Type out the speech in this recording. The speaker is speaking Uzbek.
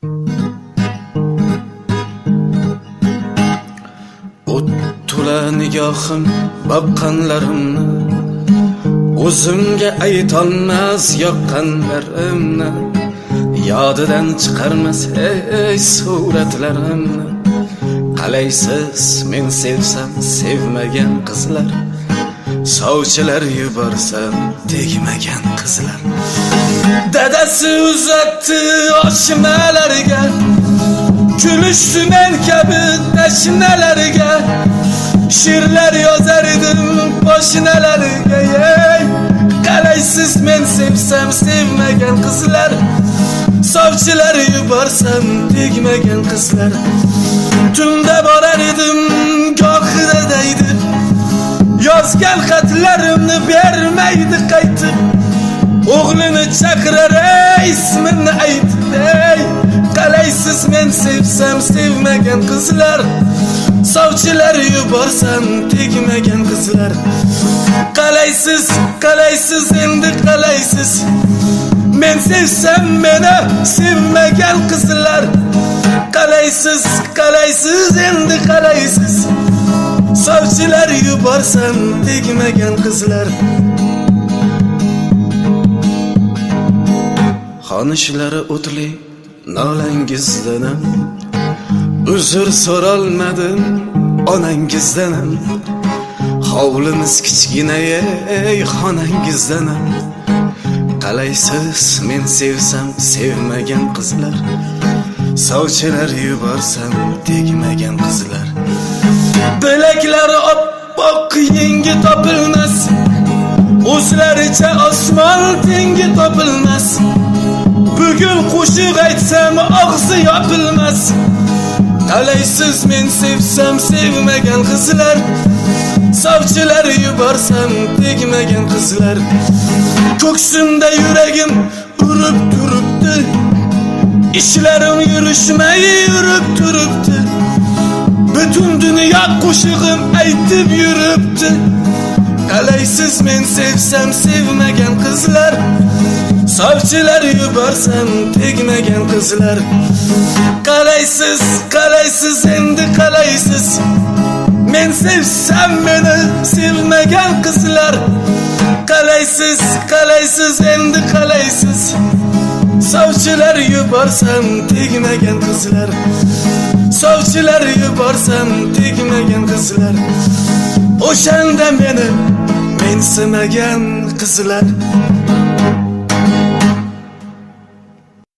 O'ttula nigohim boqqanlarimni, o'zimga aytolmas yoqqanlarimni, yodidan chiqarmas ey suratlarimni. Qalaysiz men sevsam sevmagan qizlar, sovchilar yuborsam tegmagan qizlar. Dadasi uzatdi oshnalarga, kulishdi men kabi tashnalarga. She'rlar yozar edim poshnalarga. Qalaysiz men sevsam sevmagan qizlar, sovchilar yuborsam tegmagan qizlar. Tunda borar edim gohida deydi, yozgan xatlarimni bermaydi qaytib. O'g'lini chaqirar ismini aytdi. Qalaysiz men sevsam sevmagan qizlar, sovchilar yuborsam tegmagan qizlar. Qalaysiz endi qalaysiz, men sevsam meni sevmagan qizlar. Qalaysiz endi qalaysiz, sovchilar yuborsam tegmagan qizlar. Xonishlari o'tli nolangizdanam, uzr so'rolmadim onangizdanam. Hovlimiz kichkina ey xonangizdanam. Qalaysiz men sevsam sevmagan qizlar, sovchilar yuborsam tegmagan qizlar. Bilaklari oppoq yengi topilmas, o'zlaricha osmon tengi topilmas. Bugun qo'shiq aytsam og'zi yopilmas. Qalaysiz men sevsam sevmagan qizlar, sovchilar yuborsam tegmagan qizlar. Ko'ksimda yuragim urib turibdi, ishlarim yurishmay yurib turibdi. Butun dunyo qo'shig'im aytib yuribdi. Qalaysiz men sevsam sevmagan qizlar, sovchilar yuborsam tegmagan qizlar. Qalaysiz endi qalaysiz, men sevsam meni sevmagan qizlar. Qalaysiz endi qalaysiz, sovchilar yuborsam tegmagan qizlar. Sovchilar yuborsam tegmagan qizlar. O'shanda meni mensimagan qizlar.